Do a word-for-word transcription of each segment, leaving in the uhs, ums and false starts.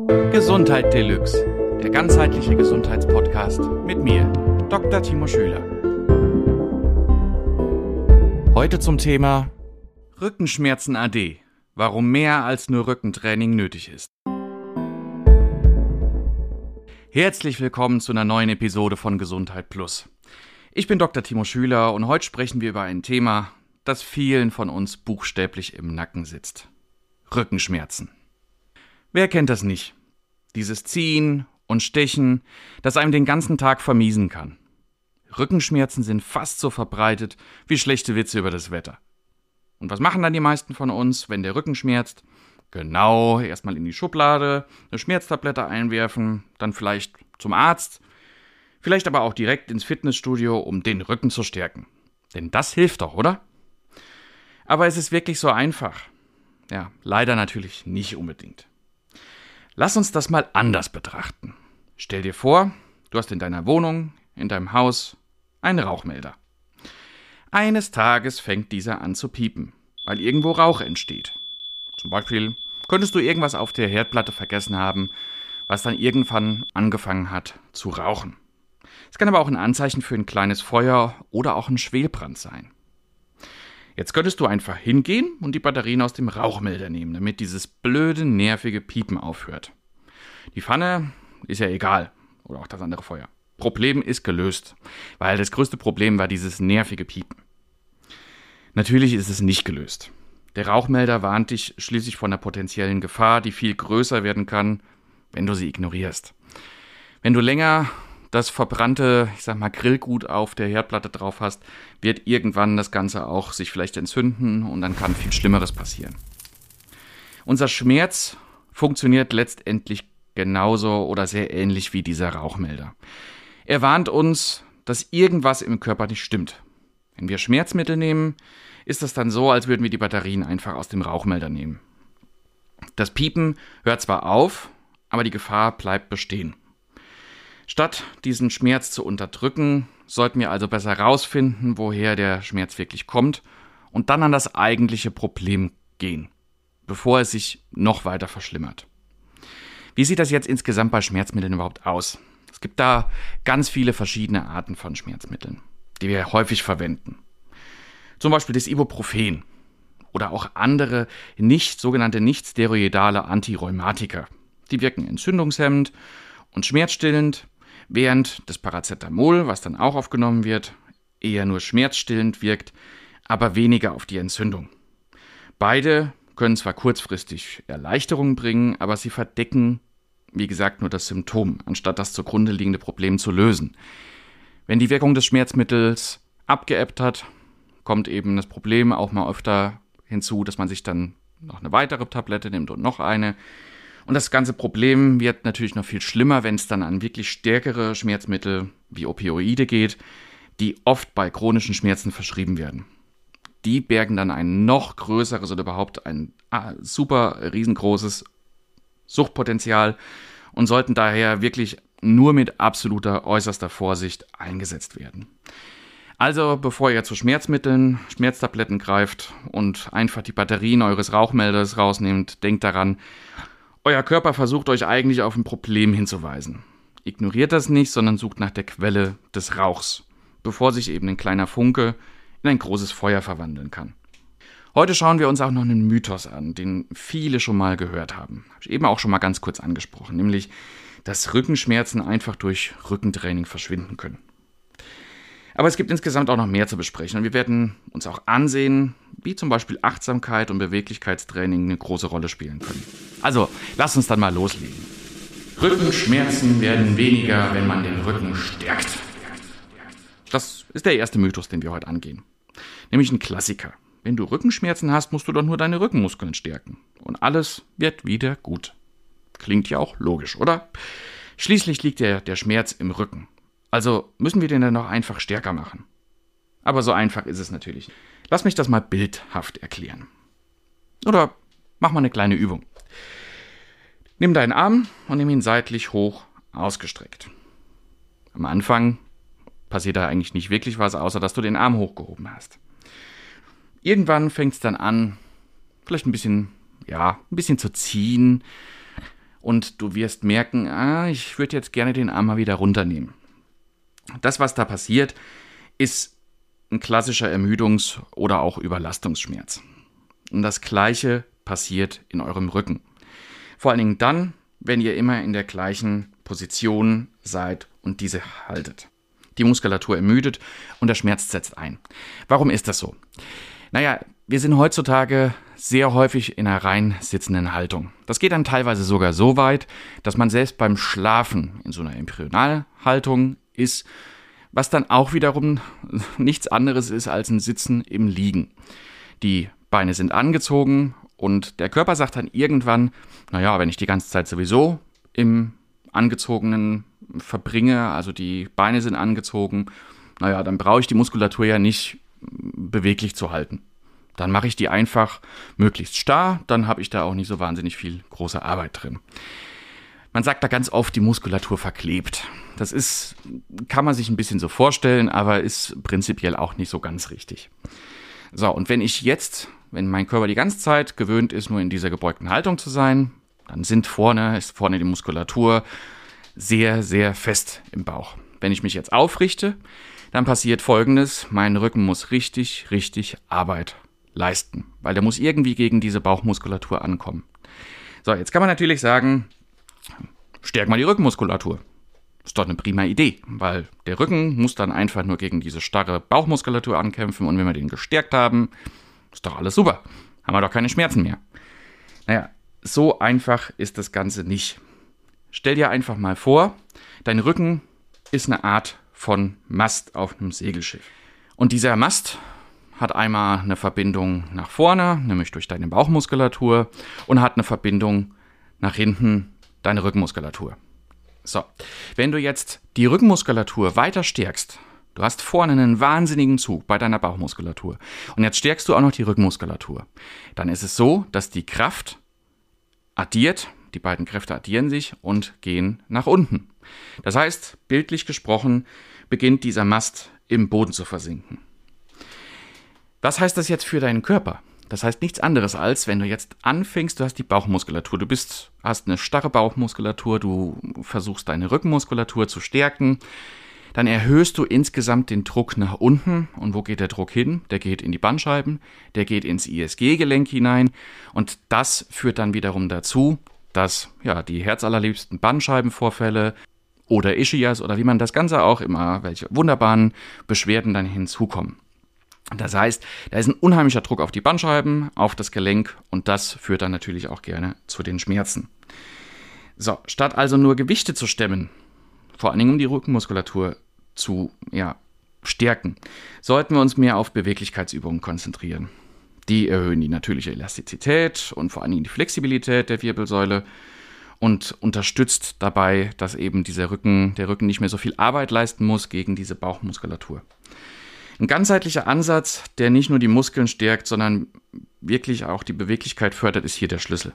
Gesundheit Deluxe, der ganzheitliche Gesundheitspodcast mit mir, Doktor Timo Schüler. Heute zum Thema Rückenschmerzen A D, warum mehr als nur Rückentraining nötig ist. Herzlich willkommen zu einer neuen Episode von Gesundheit Plus. Ich bin Doktor Timo Schüler und heute sprechen wir über ein Thema, das vielen von uns buchstäblich im Nacken sitzt. Rückenschmerzen. Wer kennt das nicht? Dieses Ziehen und Stechen, das einem den ganzen Tag vermiesen kann. Rückenschmerzen sind fast so verbreitet wie schlechte Witze über das Wetter. Und was machen dann die meisten von uns, wenn der Rücken schmerzt? Genau, erstmal in die Schublade, eine Schmerztablette einwerfen, dann vielleicht zum Arzt, vielleicht aber auch direkt ins Fitnessstudio, um den Rücken zu stärken. Denn das hilft doch, oder? Aber es ist wirklich so einfach. Ja, leider natürlich nicht unbedingt. Lass uns das mal anders betrachten. Stell dir vor, du hast in deiner Wohnung, in deinem Haus einen Rauchmelder. Eines Tages fängt dieser an zu piepen, weil irgendwo Rauch entsteht. Zum Beispiel könntest du irgendwas auf der Herdplatte vergessen haben, was dann irgendwann angefangen hat zu rauchen. Es kann aber auch ein Anzeichen für ein kleines Feuer oder auch ein Schwelbrand sein. Jetzt könntest du einfach hingehen und die Batterien aus dem Rauchmelder nehmen, damit dieses blöde, nervige Piepen aufhört. Die Pfanne ist ja egal, oder auch das andere Feuer. Problem ist gelöst, weil das größte Problem war dieses nervige Piepen. Natürlich ist es nicht gelöst. Der Rauchmelder warnt dich schließlich vor einer potenziellen Gefahr, die viel größer werden kann, wenn du sie ignorierst. Wenn du länger das verbrannte, ich sag mal, Grillgut auf der Herdplatte drauf hast, wird irgendwann das Ganze auch sich vielleicht entzünden und dann kann viel Schlimmeres passieren. Unser Schmerz funktioniert letztendlich genauso oder sehr ähnlich wie dieser Rauchmelder. Er warnt uns, dass irgendwas im Körper nicht stimmt. Wenn wir Schmerzmittel nehmen, ist das dann so, als würden wir die Batterien einfach aus dem Rauchmelder nehmen. Das Piepen hört zwar auf, aber die Gefahr bleibt bestehen. Statt diesen Schmerz zu unterdrücken, sollten wir also besser herausfinden, woher der Schmerz wirklich kommt und dann an das eigentliche Problem gehen, bevor es sich noch weiter verschlimmert. Wie sieht das jetzt insgesamt bei Schmerzmitteln überhaupt aus? Es gibt da ganz viele verschiedene Arten von Schmerzmitteln, die wir häufig verwenden. Zum Beispiel das Ibuprofen oder auch andere nicht sogenannte nicht-steroidale Antirheumatika. Die wirken entzündungshemmend und schmerzstillend, während das Paracetamol, was dann auch aufgenommen wird, eher nur schmerzstillend wirkt, aber weniger auf die Entzündung. Beide können zwar kurzfristig Erleichterung bringen, aber sie verdecken, wie gesagt, nur das Symptom, anstatt das zugrunde liegende Problem zu lösen. Wenn die Wirkung des Schmerzmittels abgeebbt hat, kommt eben das Problem auch mal öfter hinzu, dass man sich dann noch eine weitere Tablette nimmt und noch eine. Und das ganze Problem wird natürlich noch viel schlimmer, wenn es dann an wirklich stärkere Schmerzmittel wie Opioide geht, die oft bei chronischen Schmerzen verschrieben werden. Die bergen dann ein noch größeres oder überhaupt ein ah, super riesengroßes Suchtpotenzial und sollten daher wirklich nur mit absoluter äußerster Vorsicht eingesetzt werden. Also bevor ihr zu Schmerzmitteln, Schmerztabletten greift und einfach die Batterien eures Rauchmelders rausnehmt, denkt daran, euer Körper versucht euch eigentlich auf ein Problem hinzuweisen. Ignoriert das nicht, sondern sucht nach der Quelle des Rauchs, bevor sich eben ein kleiner Funke in ein großes Feuer verwandeln kann. Heute schauen wir uns auch noch einen Mythos an, den viele schon mal gehört haben. Habe ich eben auch schon mal ganz kurz angesprochen, nämlich, dass Rückenschmerzen einfach durch Rückentraining verschwinden können. Aber es gibt insgesamt auch noch mehr zu besprechen und wir werden uns auch ansehen, wie zum Beispiel Achtsamkeit und Beweglichkeitstraining eine große Rolle spielen können. Also, lasst uns dann mal loslegen. Rückenschmerzen werden weniger, wenn man den Rücken stärkt. Das ist der erste Mythos, den wir heute angehen. Nämlich ein Klassiker. Wenn du Rückenschmerzen hast, musst du doch nur deine Rückenmuskeln stärken. Und alles wird wieder gut. Klingt ja auch logisch, oder? Schließlich liegt der, der Schmerz im Rücken. Also müssen wir den dann noch einfach stärker machen. Aber so einfach ist es natürlich nicht. Lass mich das mal bildhaft erklären. Oder mach mal eine kleine Übung. Nimm deinen Arm und nimm ihn seitlich hoch ausgestreckt. Am Anfang passiert da eigentlich nicht wirklich was, außer dass du den Arm hochgehoben hast. Irgendwann fängt es dann an, vielleicht ein bisschen, ja, ein bisschen zu ziehen. und du wirst merken, ah, ich würde jetzt gerne den Arm mal wieder runternehmen. Das, was da passiert, ist ein klassischer Ermüdungs- oder auch Überlastungsschmerz. Und das Gleiche passiert in eurem Rücken. Vor allen Dingen dann, wenn ihr immer in der gleichen Position seid und diese haltet. Die Muskulatur ermüdet und der Schmerz setzt ein. Warum ist das so? Naja, wir sind heutzutage sehr häufig in einer rein sitzenden Haltung. Das geht dann teilweise sogar so weit, dass man selbst beim Schlafen in so einer Embryonalhaltung ist, was dann auch wiederum nichts anderes ist als ein Sitzen im Liegen. Die Beine sind angezogen und der Körper sagt dann irgendwann, naja, wenn ich die ganze Zeit sowieso im angezogenen verbringe, also die Beine sind angezogen, naja, dann brauche ich die Muskulatur ja nicht beweglich zu halten. Dann mache ich die einfach möglichst starr, dann habe ich da auch nicht so wahnsinnig viel große Arbeit drin. Man sagt da ganz oft, die Muskulatur verklebt. Das ist, kann man sich ein bisschen so vorstellen, aber ist prinzipiell auch nicht so ganz richtig. So, und wenn ich jetzt, wenn mein Körper die ganze Zeit gewöhnt ist, nur in dieser gebeugten Haltung zu sein, dann sind vorne, ist vorne die Muskulatur sehr, sehr fest im Bauch. Wenn ich mich jetzt aufrichte, dann passiert Folgendes: Mein Rücken muss richtig, richtig Arbeit leisten, weil der muss irgendwie gegen diese Bauchmuskulatur ankommen. So, jetzt kann man natürlich sagen, stärk mal die Rückenmuskulatur. Ist doch eine prima Idee, weil der Rücken muss dann einfach nur gegen diese starre Bauchmuskulatur ankämpfen und wenn wir den gestärkt haben, ist doch alles super. Haben wir doch keine Schmerzen mehr. Naja, so einfach ist das Ganze nicht. Stell dir einfach mal vor, dein Rücken ist eine Art von Mast auf einem Segelschiff. Und dieser Mast hat einmal eine Verbindung nach vorne, nämlich durch deine Bauchmuskulatur, und hat eine Verbindung nach hinten, deine Rückenmuskulatur. So, wenn du jetzt die Rückenmuskulatur weiter stärkst, du hast vorne einen wahnsinnigen Zug bei deiner Bauchmuskulatur und jetzt stärkst du auch noch die Rückenmuskulatur, dann ist es so, dass die Kraft addiert, die beiden Kräfte addieren sich und gehen nach unten. Das heißt, bildlich gesprochen, beginnt dieser Mast im Boden zu versinken. Was heißt das jetzt für deinen Körper? Das heißt nichts anderes als, wenn du jetzt anfängst, du hast die Bauchmuskulatur, du bist, hast eine starre Bauchmuskulatur, du versuchst deine Rückenmuskulatur zu stärken, dann erhöhst du insgesamt den Druck nach unten. Und wo geht der Druck hin? Der geht in die Bandscheiben, der geht ins I S G-Gelenk hinein und das führt dann wiederum dazu, dass ja die herzallerliebsten Bandscheibenvorfälle oder Ischias oder wie man das Ganze auch immer, welche wunderbaren Beschwerden dann hinzukommen. Das heißt, da ist ein unheimlicher Druck auf die Bandscheiben, auf das Gelenk und das führt dann natürlich auch gerne zu den Schmerzen. So, statt also nur Gewichte zu stemmen, vor allen Dingen um die Rückenmuskulatur zu ja, stärken, sollten wir uns mehr auf Beweglichkeitsübungen konzentrieren. Die erhöhen die natürliche Elastizität und vor allen Dingen die Flexibilität der Wirbelsäule und unterstützt dabei, dass eben dieser Rücken, der Rücken nicht mehr so viel Arbeit leisten muss gegen diese Bauchmuskulatur. Ein ganzheitlicher Ansatz, der nicht nur die Muskeln stärkt, sondern wirklich auch die Beweglichkeit fördert, ist hier der Schlüssel.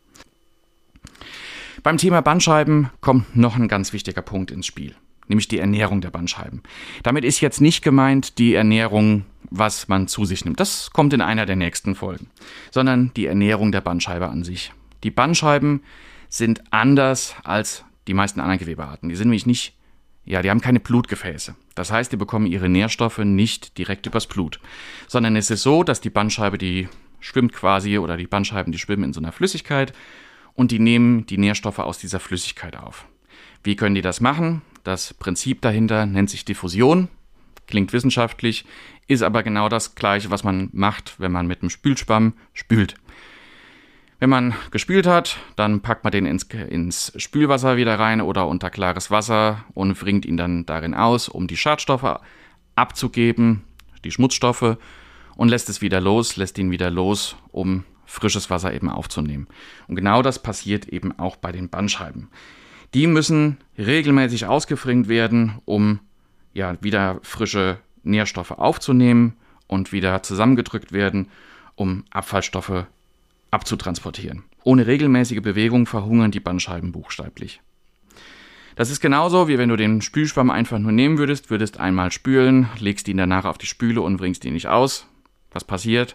Beim Thema Bandscheiben kommt noch ein ganz wichtiger Punkt ins Spiel, nämlich die Ernährung der Bandscheiben. Damit ist jetzt nicht gemeint die Ernährung, was man zu sich nimmt. Das kommt in einer der nächsten Folgen, sondern die Ernährung der Bandscheibe an sich. Die Bandscheiben sind anders als die meisten anderen Gewebearten. Die sind nämlich nicht Ja, die haben keine Blutgefäße. Das heißt, die bekommen ihre Nährstoffe nicht direkt übers Blut. Sondern es ist so, dass die Bandscheibe, die schwimmt quasi, oder die Bandscheiben, die schwimmen in so einer Flüssigkeit und die nehmen die Nährstoffe aus dieser Flüssigkeit auf. Wie können die das machen? Das Prinzip dahinter nennt sich Diffusion. Klingt wissenschaftlich, ist aber genau das Gleiche, was man macht, wenn man mit einem Spülschwamm spült. Wenn man gespült hat, dann packt man den ins, ins Spülwasser wieder rein oder unter klares Wasser und bringt ihn dann darin aus, um die Schadstoffe abzugeben, die Schmutzstoffe, und lässt es wieder los, lässt ihn wieder los, um frisches Wasser eben aufzunehmen. Und genau das passiert eben auch bei den Bandscheiben. Die müssen regelmäßig ausgefringt werden, um ja wieder frische Nährstoffe aufzunehmen und wieder zusammengedrückt werden, um Abfallstoffe abzutransportieren. Ohne regelmäßige Bewegung verhungern die Bandscheiben buchstäblich. Das ist genauso, wie wenn du den Spülschwamm einfach nur nehmen würdest, würdest einmal spülen, legst ihn danach auf die Spüle und bringst ihn nicht aus. Was passiert?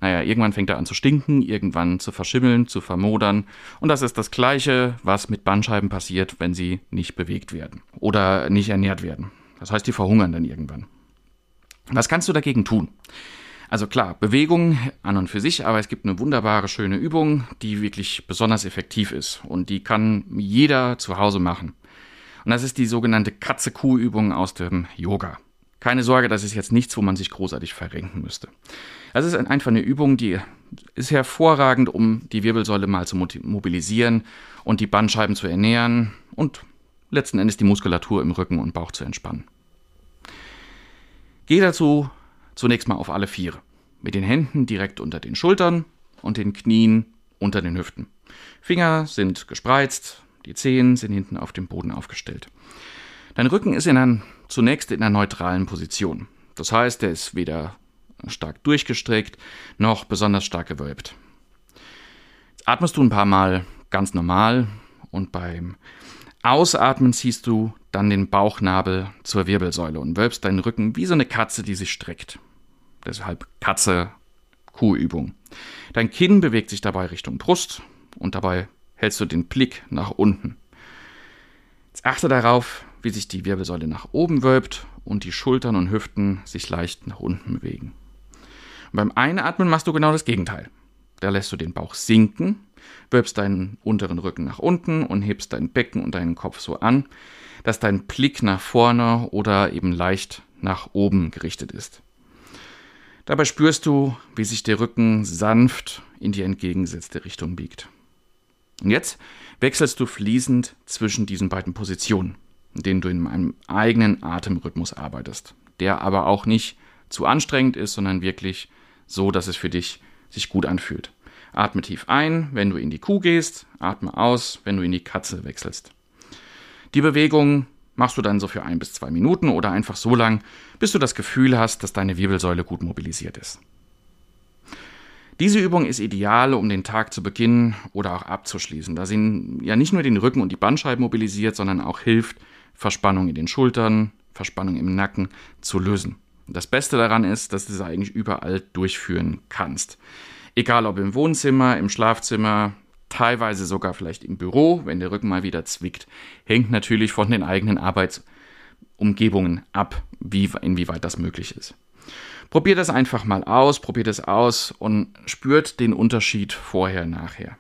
Naja, irgendwann fängt er an zu stinken, irgendwann zu verschimmeln, zu vermodern. Und das ist das Gleiche, was mit Bandscheiben passiert, wenn sie nicht bewegt werden oder nicht ernährt werden. Das heißt, die verhungern dann irgendwann. Was kannst du dagegen tun? Also klar, Bewegung an und für sich, aber es gibt eine wunderbare, schöne Übung, die wirklich besonders effektiv ist. Und die kann jeder zu Hause machen. Und das ist die sogenannte Katze-Kuh-Übung aus dem Yoga. Keine Sorge, das ist jetzt nichts, wo man sich großartig verrenken müsste. Das ist einfach eine Übung, die ist hervorragend, um die Wirbelsäule mal zu mobilisieren und die Bandscheiben zu ernähren und letzten Endes die Muskulatur im Rücken und Bauch zu entspannen. Geh dazu zunächst mal auf alle Viere, mit den Händen direkt unter den Schultern und den Knien unter den Hüften. Finger sind gespreizt, die Zehen sind hinten auf dem Boden aufgestellt. Dein Rücken ist in einer, zunächst in einer neutralen Position. Das heißt, er ist weder stark durchgestreckt noch besonders stark gewölbt. Jetzt atmest du ein paar Mal ganz normal und beim Ausatmen ziehst du dann den Bauchnabel zur Wirbelsäule und wölbst deinen Rücken wie so eine Katze, die sich streckt. Deshalb Katze-Kuh-Übung. Dein Kinn bewegt sich dabei Richtung Brust und dabei hältst du den Blick nach unten. Jetzt achte darauf, wie sich die Wirbelsäule nach oben wölbt und die Schultern und Hüften sich leicht nach unten bewegen. Und beim Einatmen machst du genau das Gegenteil. Da lässt du den Bauch sinken, wölbst deinen unteren Rücken nach unten und hebst dein Becken und deinen Kopf so an, dass dein Blick nach vorne oder eben leicht nach oben gerichtet ist. Dabei spürst du, wie sich der Rücken sanft in die entgegengesetzte Richtung biegt. Und jetzt wechselst du fließend zwischen diesen beiden Positionen, in denen du in einem eigenen Atemrhythmus arbeitest, der aber auch nicht zu anstrengend ist, sondern wirklich so, dass es für dich sich gut anfühlt. Atme tief ein, wenn du in die Kuh gehst, atme aus, wenn du in die Katze wechselst. Die Bewegung machst du dann so für ein bis zwei Minuten oder einfach so lang, bis du das Gefühl hast, dass deine Wirbelsäule gut mobilisiert ist. Diese Übung ist ideal, um den Tag zu beginnen oder auch abzuschließen, da sie ja nicht nur den Rücken und die Bandscheiben mobilisiert, sondern auch hilft, Verspannung in den Schultern, Verspannung im Nacken zu lösen. Das Beste daran ist, dass du es eigentlich überall durchführen kannst. Egal ob im Wohnzimmer, im Schlafzimmer, teilweise sogar vielleicht im Büro, wenn der Rücken mal wieder zwickt. Hängt natürlich von den eigenen Arbeitsumgebungen ab, wie, inwieweit das möglich ist. Probiert das einfach mal aus, probiert es aus und spürt den Unterschied vorher, nachher.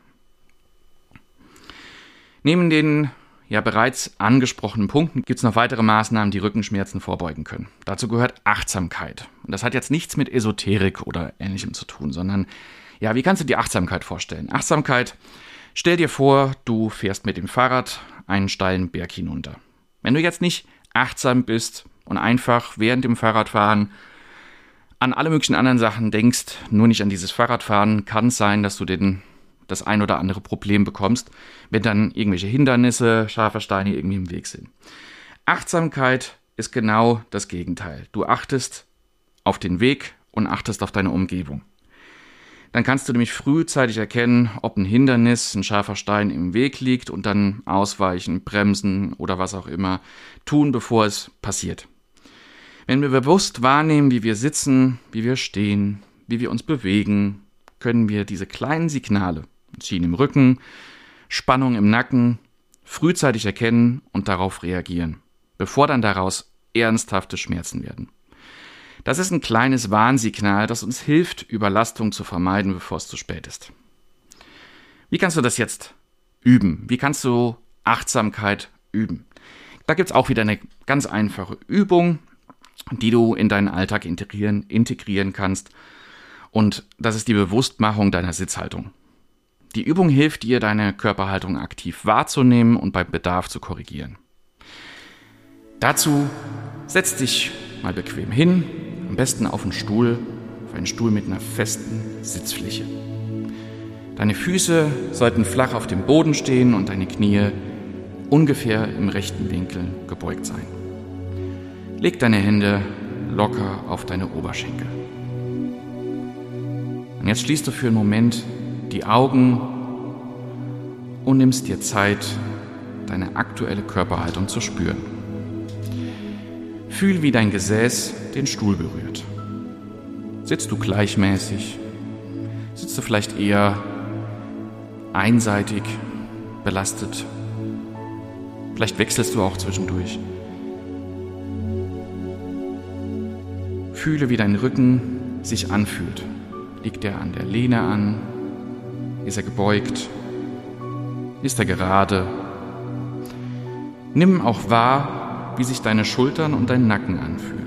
Neben den ja bereits angesprochenen Punkten gibt es noch weitere Maßnahmen, die Rückenschmerzen vorbeugen können. Dazu gehört Achtsamkeit. Und das hat jetzt nichts mit Esoterik oder Ähnlichem zu tun, sondern ja, wie kannst du dir Achtsamkeit vorstellen? Achtsamkeit, stell dir vor, du fährst mit dem Fahrrad einen steilen Berg hinunter. Wenn du jetzt nicht achtsam bist und einfach während dem Fahrradfahren an alle möglichen anderen Sachen denkst, nur nicht an dieses Fahrradfahren, kann es sein, dass du den, das ein oder andere Problem bekommst, wenn dann irgendwelche Hindernisse, scharfe Steine irgendwie im Weg sind. Achtsamkeit ist genau das Gegenteil. Du achtest auf den Weg und achtest auf deine Umgebung. Dann kannst du nämlich frühzeitig erkennen, ob ein Hindernis, ein scharfer Stein im Weg liegt und dann ausweichen, bremsen oder was auch immer tun, bevor es passiert. Wenn wir bewusst wahrnehmen, wie wir sitzen, wie wir stehen, wie wir uns bewegen, können wir diese kleinen Signale, Ziehen im Rücken, Spannung im Nacken, frühzeitig erkennen und darauf reagieren, bevor dann daraus ernsthafte Schmerzen werden. Das ist ein kleines Warnsignal, das uns hilft, Überlastung zu vermeiden, bevor es zu spät ist. Wie kannst du das jetzt üben? Wie kannst du Achtsamkeit üben? Da gibt es auch wieder eine ganz einfache Übung, die du in deinen Alltag integrieren, integrieren kannst. Und das ist die Bewusstmachung deiner Sitzhaltung. Die Übung hilft dir, deine Körperhaltung aktiv wahrzunehmen und beim Bedarf zu korrigieren. Dazu setz dich mal bequem hin, am besten auf einen Stuhl, auf einen Stuhl mit einer festen Sitzfläche. Deine Füße sollten flach auf dem Boden stehen und deine Knie ungefähr im rechten Winkel gebeugt sein. Leg deine Hände locker auf deine Oberschenkel. Und jetzt schließt du für einen Moment die Augen und nimmst dir Zeit, deine aktuelle Körperhaltung zu spüren. Fühl, wie dein Gesäß den Stuhl berührt. Sitzt du gleichmäßig Bist du vielleicht eher einseitig belastet? Vielleicht wechselst du auch zwischendurch. Fühle, wie dein Rücken sich anfühlt. Liegt er an der Lehne an? Ist er gebeugt? Ist er gerade? Nimm auch wahr, wie sich deine Schultern und dein Nacken anfühlen.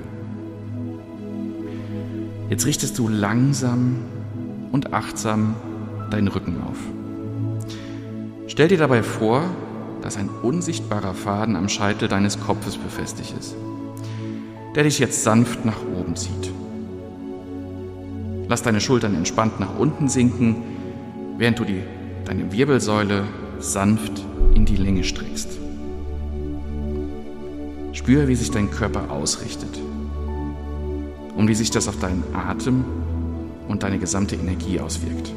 Jetzt richtest du langsam und achtsam deinen Rücken auf. Stell dir dabei vor, dass ein unsichtbarer Faden am Scheitel deines Kopfes befestigt ist, der dich jetzt sanft nach oben zieht. Lass deine Schultern entspannt nach unten sinken, während du die, deine Wirbelsäule sanft in die Länge streckst. Spüre, wie sich dein Körper ausrichtet und wie sich das auf deinen Atem und deine gesamte Energie auswirkt.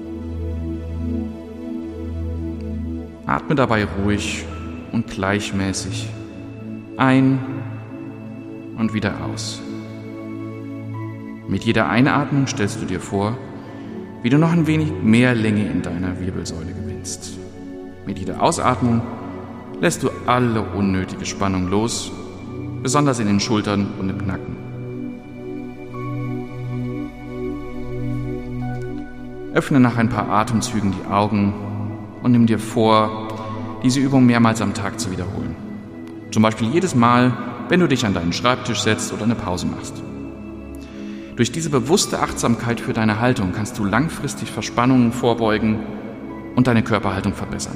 Atme dabei ruhig und gleichmäßig ein und wieder aus. Mit jeder Einatmung stellst du dir vor, wie du noch ein wenig mehr Länge in deiner Wirbelsäule gewinnst. Mit jeder Ausatmung lässt du alle unnötige Spannung los, besonders in den Schultern und im Nacken. Öffne nach ein paar Atemzügen die Augen und nimm dir vor, diese Übung mehrmals am Tag zu wiederholen. Zum Beispiel jedes Mal, wenn du dich an deinen Schreibtisch setzt oder eine Pause machst. Durch diese bewusste Achtsamkeit für deine Haltung kannst du langfristig Verspannungen vorbeugen und deine Körperhaltung verbessern.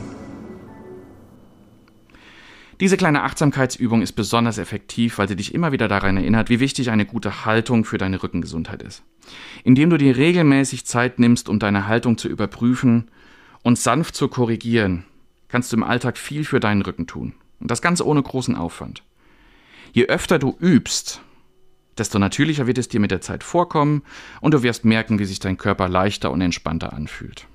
Diese kleine Achtsamkeitsübung ist besonders effektiv, weil sie dich immer wieder daran erinnert, wie wichtig eine gute Haltung für deine Rückengesundheit ist. Indem du dir regelmäßig Zeit nimmst, um deine Haltung zu überprüfen und sanft zu korrigieren, kannst du im Alltag viel für deinen Rücken tun. Und das ganz ohne großen Aufwand. Je öfter du übst, desto natürlicher wird es dir mit der Zeit vorkommen und du wirst merken, wie sich dein Körper leichter und entspannter anfühlt.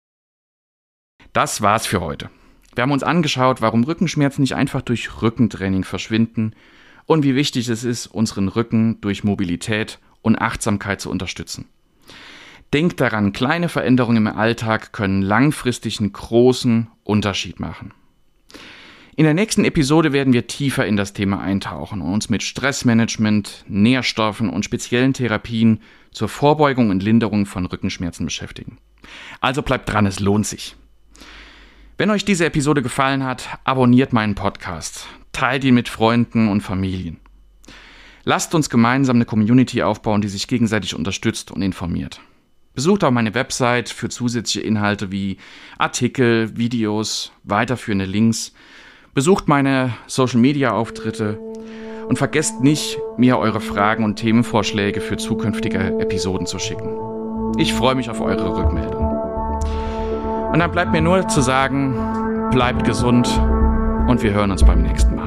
Das war's für heute. Wir haben uns angeschaut, warum Rückenschmerzen nicht einfach durch Rückentraining verschwinden und wie wichtig es ist, unseren Rücken durch Mobilität und Achtsamkeit zu unterstützen. Denk daran, kleine Veränderungen im Alltag können langfristig einen großen Unterschied machen. In der nächsten Episode werden wir tiefer in das Thema eintauchen und uns mit Stressmanagement, Nährstoffen und speziellen Therapien zur Vorbeugung und Linderung von Rückenschmerzen beschäftigen. Also bleibt dran, es lohnt sich. Wenn euch diese Episode gefallen hat, abonniert meinen Podcast, teilt ihn mit Freunden und Familien. Lasst uns gemeinsam eine Community aufbauen, die sich gegenseitig unterstützt und informiert. Besucht auch meine Website für zusätzliche Inhalte wie Artikel, Videos, weiterführende Links. Besucht meine Social-Media-Auftritte und vergesst nicht, mir eure Fragen und Themenvorschläge für zukünftige Episoden zu schicken. Ich freue mich auf eure Rückmeldung. Und dann bleibt mir nur zu sagen, bleibt gesund und wir hören uns beim nächsten Mal.